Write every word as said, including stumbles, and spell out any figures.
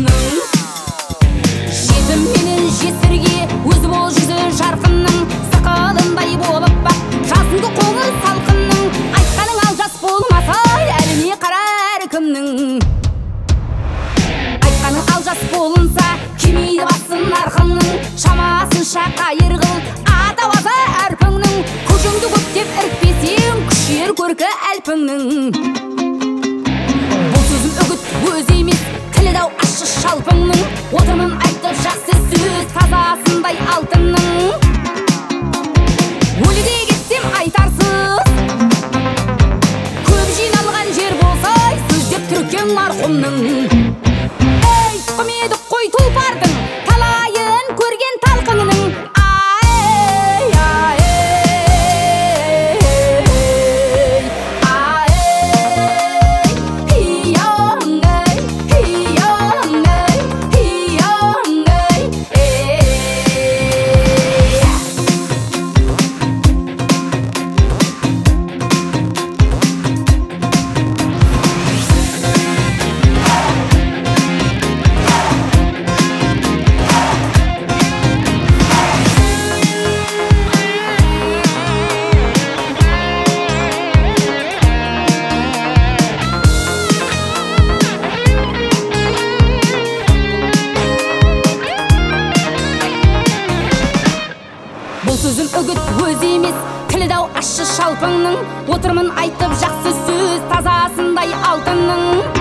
алқымның. Жетім менен жесірге өзі бол жүзі жарқынның, сақалындай болып бақ жасыңды қоңыр салқынның. Айтқаның ал жас болмаса әліне қарар кімнің. Айтқаның ал жас болынса кемейді басын арқынның. Шамасынша қайыр қыл атауаза әрпіңнің. Көжіңді көптеп ірікпесең күшер көркі әлпіңнің. Бұл сөзім үгіт өз емес, тілі дау ащы шалпыңның. Отырмын айтып жақсы сөз тазасындай алтынның. Өліде кетсем айтарсыз, көп жиналған жер болса сөздеп түркен марқұмның. Ей, тұқымеді қой тұлпардың, талайын көрген талқыңның. Ай, ай, бұл сөзім үгіт өз емес, тілі дау ащы шалпыңның. Отырмын айтып жақсы сөз тазасындай алтынның.